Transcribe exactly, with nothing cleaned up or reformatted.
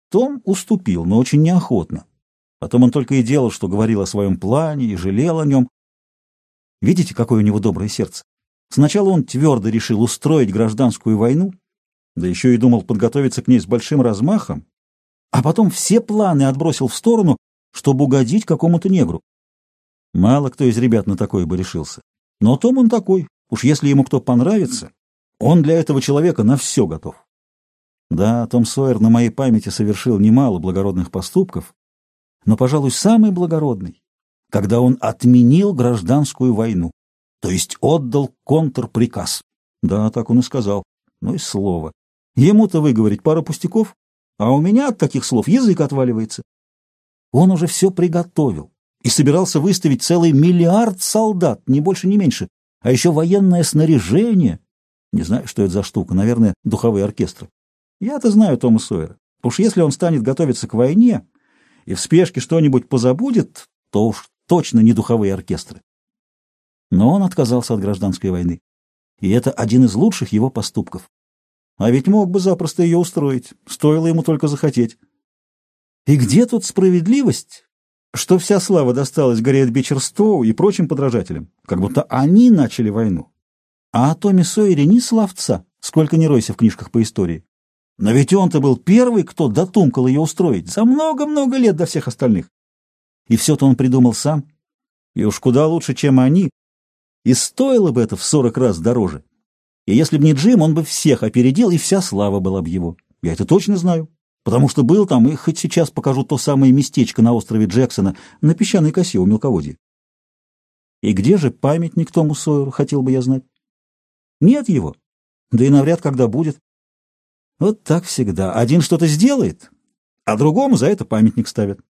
Том уступил, но очень неохотно. Потом он только и делал, что говорил о своем плане и жалел о нем. Видите, какое у него доброе сердце? Сначала он твердо решил устроить гражданскую войну, да еще и думал подготовиться к ней с большим размахом, а потом все планы отбросил в сторону, чтобы угодить какому-то негру. Мало кто из ребят на такое бы решился. Но Том он такой. Уж если ему кто понравится, он для этого человека на все готов. Да, Том Сойер на моей памяти совершил немало благородных поступков, но, пожалуй, самый благородный, когда он отменил гражданскую войну, то есть отдал контрприказ. Да, так он и сказал. Ну и слово. Ему-то выговорить пару пустяков, а у меня от таких слов язык отваливается. Он уже все приготовил и собирался выставить целый миллиард солдат, ни больше, ни меньше, а еще военное снаряжение. Не знаю, что это за штука, наверное, духовые оркестры. Я-то знаю Тома Сойера. Уж если он станет готовиться к войне и в спешке что-нибудь позабудет, то уж точно не духовые оркестры. Но он отказался от гражданской войны, и это один из лучших его поступков. А ведь мог бы запросто ее устроить, стоило ему только захотеть. И где тут справедливость, что вся слава досталась Гарриет Бичер Стоу и прочим подражателям, как будто они начали войну? А о Томе Сойере ни словца, сколько ни ройся в книжках по истории. Но ведь он-то был первый, кто дотумкал ее устроить за много-много лет до всех остальных. И все-то он придумал сам, и уж куда лучше, чем они, и стоило бы это в сорок раз дороже. И если бы не Джим, он бы всех опередил, и вся слава была бы его. Я это точно знаю, потому что был там, и хоть сейчас покажу то самое местечко на острове Джексона, на песчаной косе у мелководья. И где же памятник Тому Сойеру, хотел бы я знать? Нет его, да и навряд когда будет. Вот так всегда. Один что-то сделает, а другому за это памятник ставят.